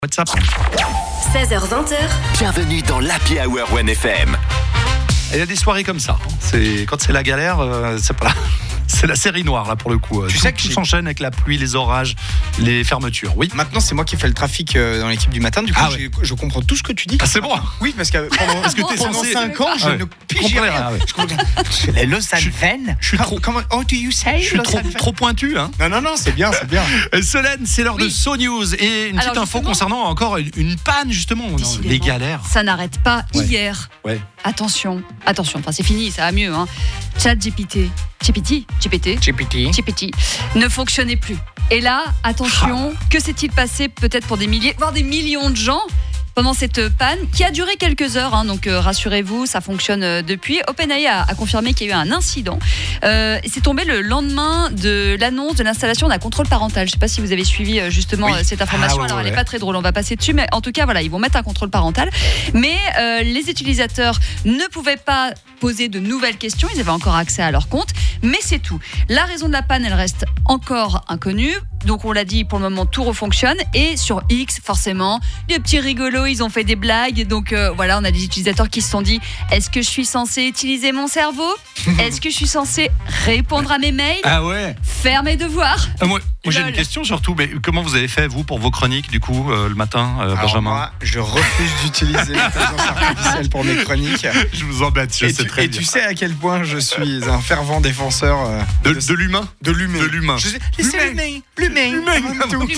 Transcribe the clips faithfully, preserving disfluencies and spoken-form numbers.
WhatsApp. seize heures vingt. Bienvenue dans l'Happy Hour One F M. Il y a des soirées comme ça. C'est quand c'est la galère, euh, c'est pas là. C'est la série noire là pour le coup. Tu tout, sais que tout j'ai- s'enchaîne avec la pluie, les orages, les fermetures. Oui. Maintenant, c'est moi qui fais le trafic euh, dans l'équipe du matin. Du coup, Ah j'ai- je comprends tout ce que tu dis. Ah, c'est bon. Oui, parce que pendant, Parce que t'es pendant censé- cinq ans, je Ah ouais. ne Je pige comprenais rien. rien, ouais. Je comprends. Les Lausanne Venn. je suis trop- Comment? Oh, do you say? Je suis trop, Lausanne Venn? trop pointu, hein. Non, non, non, c'est bien, c'est bien. Euh, Solène, c'est l'heure de Oui. So News et une Alors, petite info justement- concernant encore une, une panne justement. Non, Décidément. les galères. Ça n'arrête pas Ouais. hier. Ouais. Attention, attention, enfin c'est fini, ça va mieux. Hein. ChatGPT, G P T, G P T, G P T. G P T ne fonctionnait plus. Et là, attention, que s'est-il passé peut-être pour des milliers, voire des millions de gens pendant cette panne qui a duré quelques heures, hein, donc euh, rassurez-vous, ça fonctionne euh, depuis. OpenAI a, a confirmé qu'il y a eu un incident. Euh, et c'est tombé le lendemain de l'annonce de l'installation d'un contrôle parental. Je ne sais pas si vous avez suivi euh, justement Oui. euh, cette information. Ah ouais, Alors elle ouais. n'est pas très drôle, on va passer dessus, mais en tout cas voilà, ils vont mettre un contrôle parental. Mais euh, les utilisateurs ne pouvaient pas poser de nouvelles questions, ils avaient encore accès à leur compte, mais c'est tout. La raison de la panne, elle reste encore inconnue. Donc on l'a dit, pour le moment tout refonctionne. Et sur X, forcément, les petits rigolos, ils ont fait des blagues. Donc euh, voilà, on a des utilisateurs qui se sont dit, est-ce que je suis censé utiliser mon cerveau? Est-ce que je suis censé répondre à mes mails? Ah ouais. Faire mes devoirs? Euh, moi, moi, j'ai Lol. une question surtout. Mais comment vous avez fait vous pour vos chroniques du coup euh, le matin, euh, Alors Benjamin? moi, je refuse d'utiliser l'intelligence artificielle pour mes chroniques. Je vous embête. Je Et, sais tu, très et bien. tu sais à quel point je suis un fervent défenseur euh, de, de l'humain. de l'humain. De l'humain. Je sais- Laissez l'humain, l'humain, L'humain, avant tout.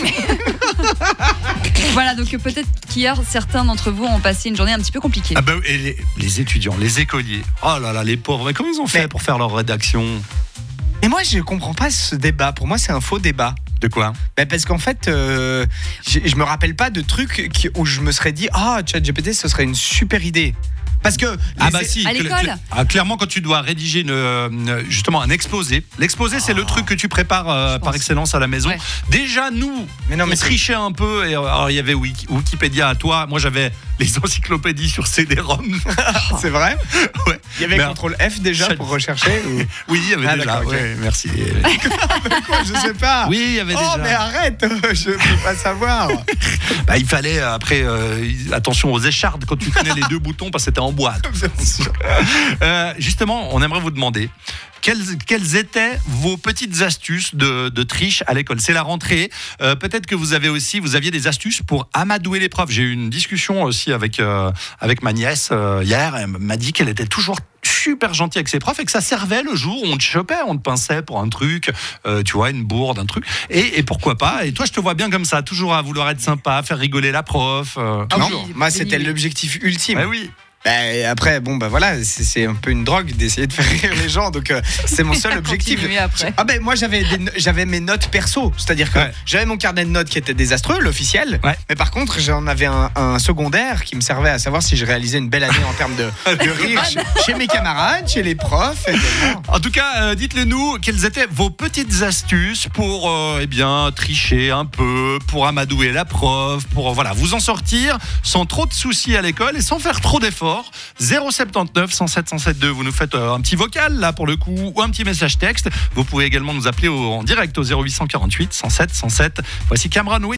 Voilà, donc euh, peut-être qu'hier, certains d'entre vous ont passé une journée un petit peu compliquée. Ah bah, et les, les étudiants, les écoliers. Oh là là, les pauvres. Mais comment ils ont fait Mais- pour faire leur rédaction? Et moi, je comprends pas ce débat. Pour moi, c'est un faux débat. De quoi? Ben parce qu'en fait, euh, j'ai- je me rappelle pas de trucs qui- où je me serais dit ah ChatGPT ce serait une super idée. Parce que Ah les- bah si, À cl- l'école cl- ah, clairement quand tu dois rédiger une, euh, justement un exposé. L'exposé c'est le truc que tu prépares euh, Je par pense. excellence à la maison. Ouais. Déjà nous, Mais non, mais on c'est- trichait un peu. Et, euh, alors il y avait Wiki- Wikipédia à toi. Moi j'avais les encyclopédies sur C D-ROM. c'est vrai. Ouais. Il y avait Mais- contrôle F déjà Chat- pour rechercher. ou- Oui, il y avait Ah, déjà. d'accord, ok. Ouais, merci. Quoi, je sais pas. Oui, il y avait Oh déjà. mais arrête, je peux pas savoir. Bah, il fallait euh, après euh, attention aux échardes quand tu tenais les deux boutons parce que c'était en boîte. Euh, justement, on aimerait vous demander quelles, quelles étaient vos petites astuces de, de triche à l'école. C'est la rentrée. Euh, peut-être que vous avez aussi, vous aviez des astuces pour amadouer les profs. J'ai eu une discussion aussi avec euh, avec ma nièce euh, hier. Elle m'a dit qu'elle était toujours super gentille avec ses profs et que ça servait le jour où on te chopait, on te pinçait pour un truc, euh, tu vois, une bourde, un truc. Et, et pourquoi pas. Et toi, je te vois bien comme ça, toujours à vouloir être sympa, faire rigoler la prof. euh, non, toujours. moi c'était Oui. l'objectif ultime. Ouais, oui. Bah, après bon bah voilà, c'est c'est un peu une drogue d'essayer de faire rire les gens, donc euh, c'est mon seul objectif. Continuez après. Ah ben moi j'avais des no- j'avais mes notes perso, c'est-à-dire que Ouais. j'avais mon carnet de notes qui était désastreux, l'officiel. Ouais. Mais par contre j'en avais un, un secondaire qui me servait à savoir si je réalisais une belle année en termes de, de rire chez, chez mes camarades, chez les profs. également. En tout cas, euh, dites-le nous, quelles étaient vos petites astuces pour euh, eh bien, tricher un peu, pour amadouer la prof, pour euh, voilà, vous en sortir sans trop de soucis à l'école et sans faire trop d'efforts. zéro soixante-neuf cent sept cent sept deux, vous nous faites euh, un petit vocal là pour le coup, ou un petit message texte. Vous pouvez également nous appeler au- en direct au zéro huit cent quarante-huit cent sept cent sept. Voici Cameron.